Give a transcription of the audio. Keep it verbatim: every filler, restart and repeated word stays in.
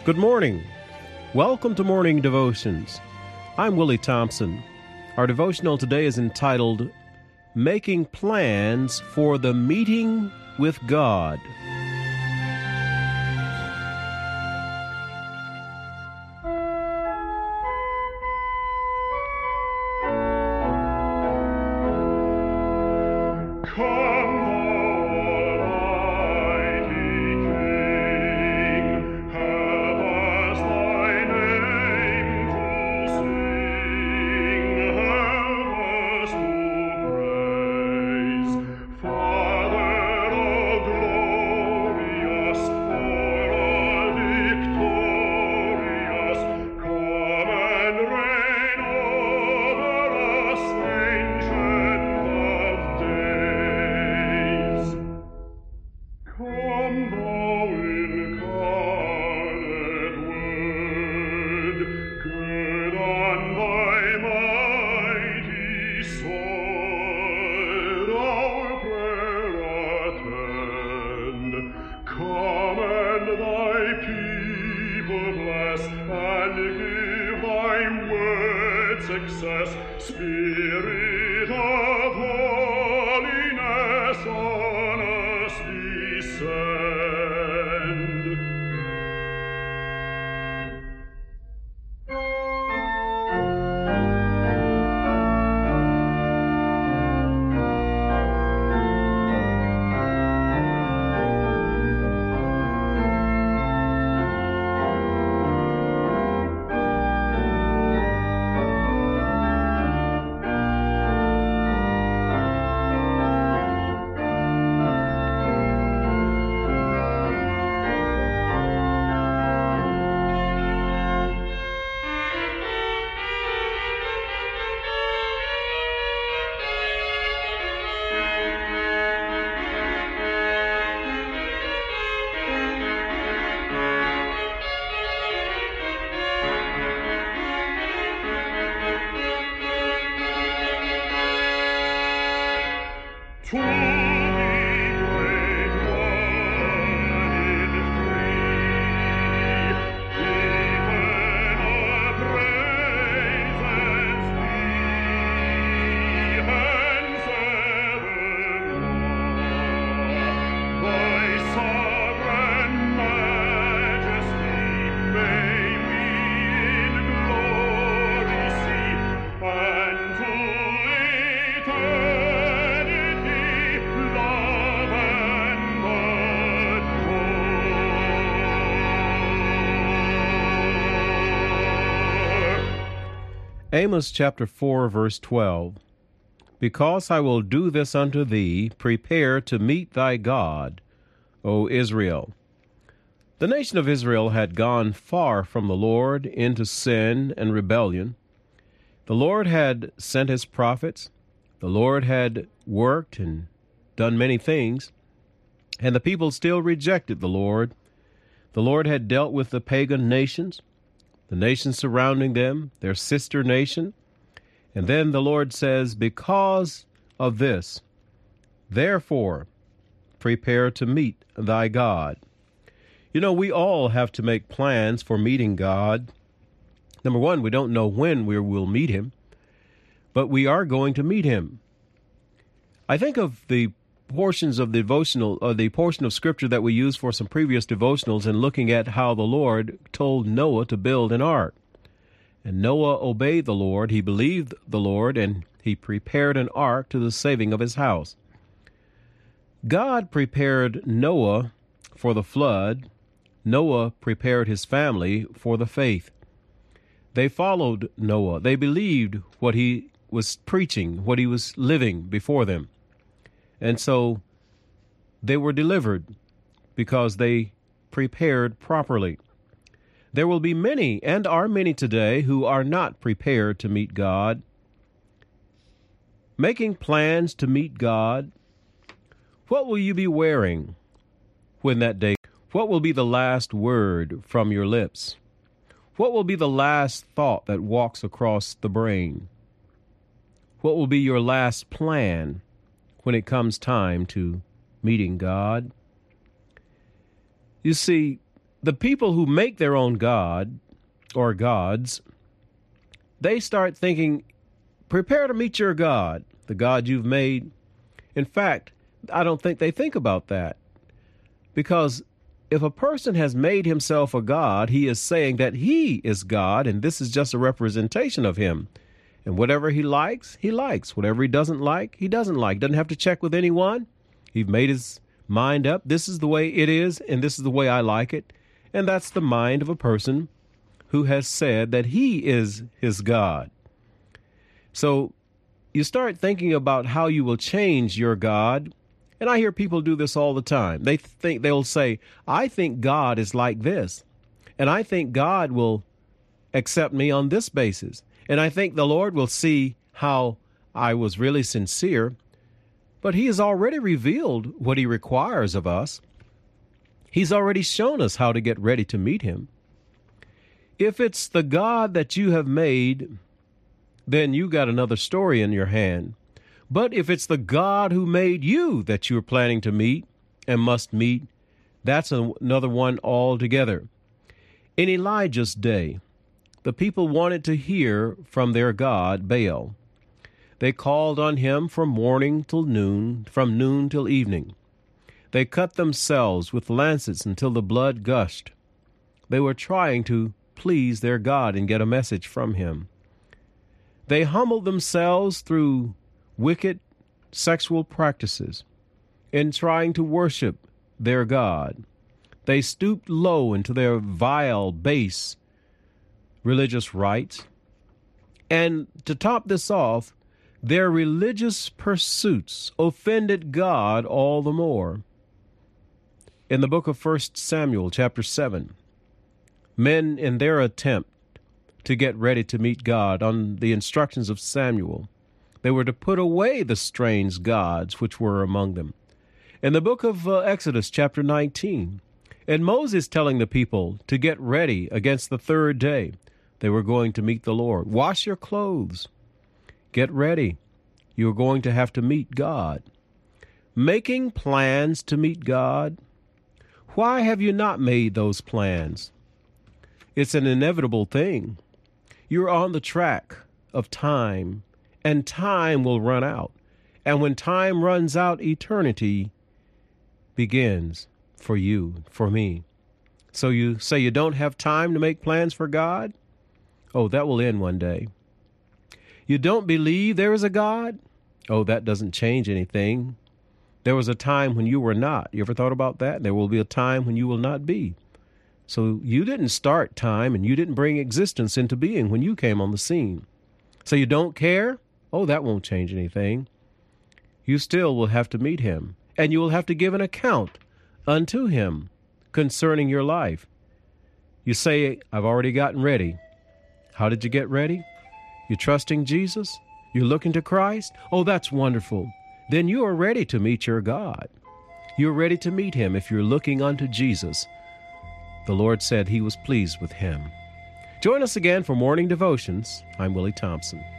Good morning. Welcome to Morning Devotions. I'm Willie Thompson. Our devotional today is entitled, Making Plans for the Meeting with God. Success, Spirit of holiness, on us descend. To Amos chapter four, verse twelve. Because I will do this unto thee, prepare to meet thy God, O Israel. The nation of Israel had gone far from the Lord into sin and rebellion. The Lord had sent his prophets. The Lord had worked and done many things, and the people still rejected the Lord. The Lord had dealt with the pagan nations, the nations surrounding them, their sister nation. And then the Lord says, because of this, therefore, prepare to meet thy God. You know, we all have to make plans for meeting God. Number one, we don't know when we will meet him, but we are going to meet him. I think of the portions of the devotional, or the portion of scripture that we used for some previous devotionals, and looking at how the Lord told Noah to build an ark. And Noah obeyed the Lord, he believed the Lord, and he prepared an ark to the saving of his house. God prepared Noah for the flood. Noah prepared his family for the faith. They followed Noah. They believed what he was preaching, what he was living before them. And so they were delivered because they prepared properly. There will be many, and are many today, who are not prepared to meet God. Making plans to meet God. What will you be wearing when that day? What will be the last word from your lips? What will be the last thought that walks across the brain? What will be your last plan when it comes time to meeting God? You see, The people who make their own God or gods, they start thinking, prepare to meet your God, the God you've made. In fact, I don't think they think about that, because if a person has made himself a god, he is saying that he is God, and this is just a representation of him. And whatever he likes, he likes. Whatever he doesn't like, he doesn't like. Doesn't have to check with anyone. He's made his mind up. This is the way it is, and this is the way I like it. And that's the mind of a person who has said that he is his God. So you start thinking about how you will change your God. And I hear people do this all the time. They think they'll say, I think God is like this, and I think God will accept me on this basis. And I think the Lord will see how I was really sincere. But he has already revealed what he requires of us. He's already shown us how to get ready to meet him. If it's the God that you have made, then you got another story in your hand. But if it's the God who made you that you're planning to meet and must meet, that's another one altogether. In Elijah's day, the people wanted to hear from their god, Baal. They called on him from morning till noon, from noon till evening. They cut themselves with lancets until the blood gushed. They were trying to please their God and get a message from him. They humbled themselves through wicked sexual practices in trying to worship their God. They stooped low into their vile, base religious rites. And to top this off, their religious pursuits offended God all the more. In the book of First Samuel, chapter seven, men in their attempt to get ready to meet God on the instructions of Samuel, they were to put away the strange gods which were among them. In the book of uh, Exodus, chapter nineteen, and Moses telling the people to get ready against the third day, they were going to meet the Lord. Wash your clothes. Get ready. You're going to have to meet God. Making plans to meet God. Why have you not made those plans? It's an inevitable thing. You're on the track of time, and time will run out. And when time runs out, eternity begins for you, for me. So you say you don't have time to make plans for God? Oh, that will end one day. You don't believe there is a God? Oh, that doesn't change anything. There was a time when you were not. You ever thought about that? There will be a time when you will not be. So you didn't start time, and you didn't bring existence into being when you came on the scene. So you don't care? Oh, that won't change anything. You still will have to meet him, and you will have to give an account unto him concerning your life. You say, I've already gotten ready. How did you get ready? You're trusting Jesus? You're looking to Christ? Oh, that's wonderful. Then you are ready to meet your God. You're ready to meet him if you're looking unto Jesus. The Lord said he was pleased with him. Join us again for Morning Devotions. I'm Willie Thompson.